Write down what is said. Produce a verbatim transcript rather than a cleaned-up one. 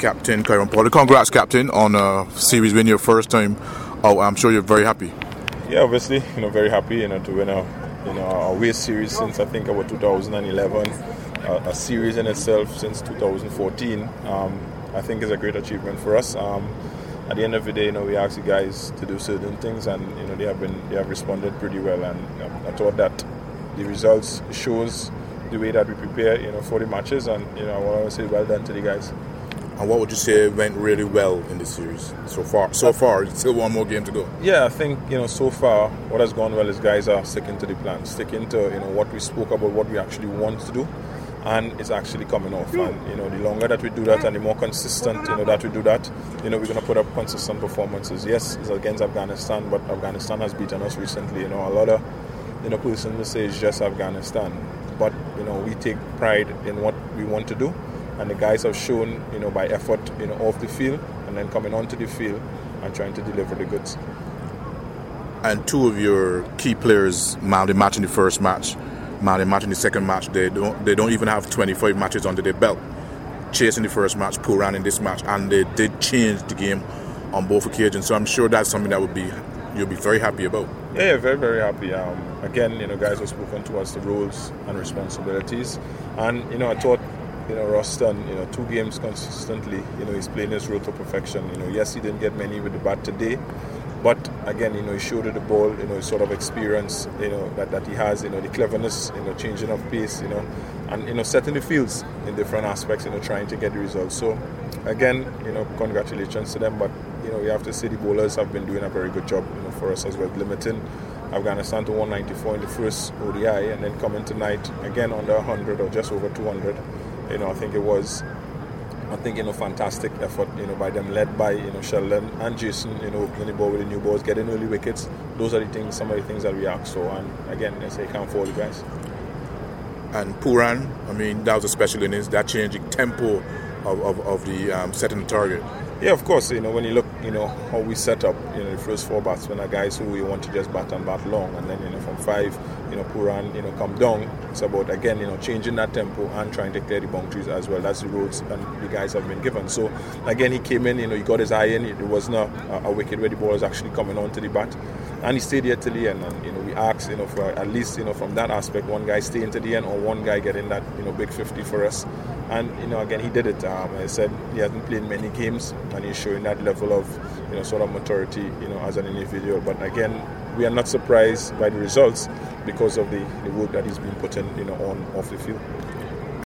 Captain Kyron Paul. Congrats, Captain, on a series win, your first time. Oh, I'm sure you're very happy. Yeah, obviously, you know, very happy, you know, to win a, you know, a away series since I think about two thousand eleven, a, a series in itself since two thousand fourteen. Um, I think is a great achievement for us. Um, at the end of the day, you know, we asked the guys to do certain things, and you know, they have been they have responded pretty well. And you know, I thought that the results shows the way that we prepare, you know, for the matches, and you know, I want to say well done to the guys. And what would you say went really well in this series so far? So far, it's still one more game to go. Yeah, I think you know so far what has gone well is guys are sticking to the plan, sticking to you know what we spoke about, what we actually want to do, and it's actually coming off. And you know the longer that we do that, and the more consistent you know that we do that, you know we're going to put up consistent performances. Yes, it's against Afghanistan, but Afghanistan has beaten us recently. You know a lot of you know person will say it's just Afghanistan, but you know we take pride in what we want to do. And the guys have shown, you know, by effort, you know, off the field and then coming onto the field and trying to deliver the goods. And two of your key players, man, they match in the first match, man, they match in the second match. They don't, they don't even have twenty-five matches under their belt. Chase in the first match, Pooran in this match, and they did change the game on both occasions. So I'm sure that's something that would be you'll be very happy about. Yeah, yeah very, very happy. Um, again, you know, guys have spoken to us the roles and responsibilities, and you know, I thought. You know, Ross done, you know, two games consistently. You know, he's playing his role to perfection. You know, yes, he didn't get many with the bat today, but again, you know, he showed the ball, you know, his sort of experience, you know, that, that he has, you know, the cleverness, you know, changing of pace, you know, and, you know, setting the fields in different aspects, you know, trying to get the results. So, again, you know, congratulations to them, but, you know, we have to say the bowlers have been doing a very good job, you know, for us as well, limiting Afghanistan to one ninety-four in the first O D I, and then coming tonight, again, under one hundred or just over two hundred. You know, I think it was, I think, you know, fantastic effort, you know, by them, led by, you know, Sheldon and Jason, you know, opening the ball with the new balls, getting early wickets. Those are the things, some of the things that we ask for. And again, I say, can't fault the guys. And Pooran, I mean, that was a special innings, that changing tempo of, of, of the um, setting the target. Yeah, of course, you know, when you look, you know, how we set up, you know, the first four batsmen are guys who we want to just bat and bat long, and then, you know, from five, you know, Pooran, you know, come down. It's about, again, you know, changing that tempo and trying to clear the boundaries as well. That's the roads and the guys have been given. So, again, he came in, you know, he got his eye in. It wasn't a, a wicket where the ball was actually coming onto the bat. And he stayed here till the end. And, you know, we asked, you know, for at least, you know, from that aspect, one guy staying to the end or one guy getting that, you know, big fifty for us. And, you know, again, he did it. Um, I said he hasn't played many games and he's showing that level of, you know, sort of maturity, you know, as an individual. But again, we are not surprised by the results because of the, the work that he's been putting, you know, on off the field.